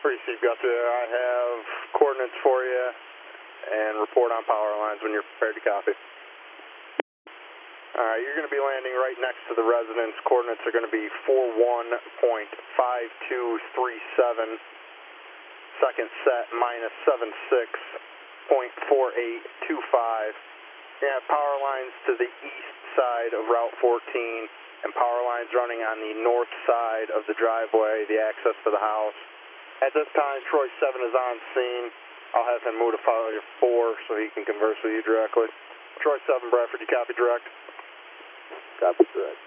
Received, got you there. I have coordinates for you and report on power lines when you're prepared to copy. Alright, you're going to be landing right next to the residence. Coordinates are going to be 41.5237. Second set minus 76.4825. You have power lines to the east side of Route 14 and power lines running on the north side of the driveway, the access to the house. At this time, Troy 7 is on scene. I'll have him move to fire 4 so he can converse with you directly. Troy 7, Bradford, you copy direct? Copy direct.